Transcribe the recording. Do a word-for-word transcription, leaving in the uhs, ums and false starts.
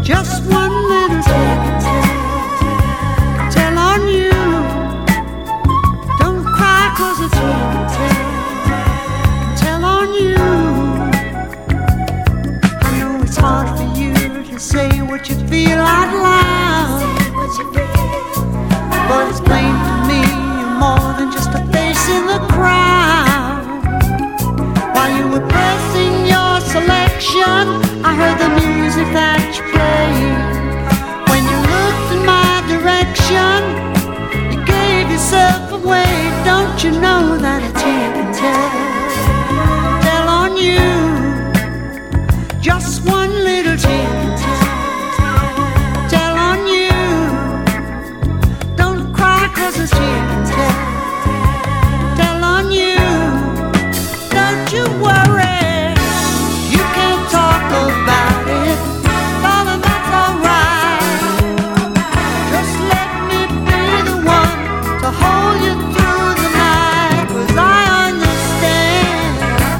Just one little tale, tell on you. Don't cry 'cause it's one tale, tell on you. I know it's hard for you to say what you feel out loud, but it's plain to me you're more than just a face in the crowd. While you were pressing your selection, I heard the music that